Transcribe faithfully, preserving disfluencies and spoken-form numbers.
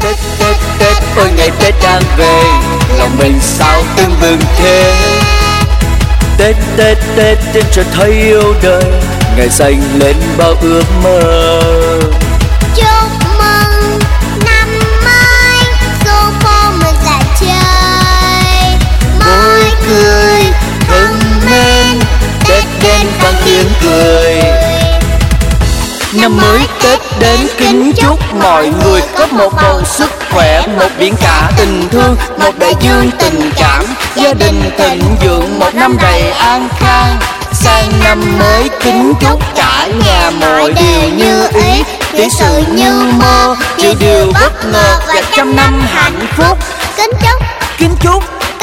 Tết Tết Tết ôi ngày Tết đang về, lòng mình sao tưng bừng thế. Tết Tết Tết Tết cho thấy yêu đời, ngày dành lên bao ước mơ. Chúc mừng năm mới, số phố mình lại chơi. Môi cười thân mến, Tết đến vang tiếng cười. Năm mới Tết đến kính chúc mọi người có một bầu sức khỏe, một biển cả tình thương, một đại dương tình cảm, gia đình thịnh vượng, một năm đầy an khang. Sang năm mới kính chúc cả nhà mọi điều như ý, tỷ sự như mơ, nhiều điều bất ngờ và trăm năm hạnh phúc. Kính chúc Kính chúc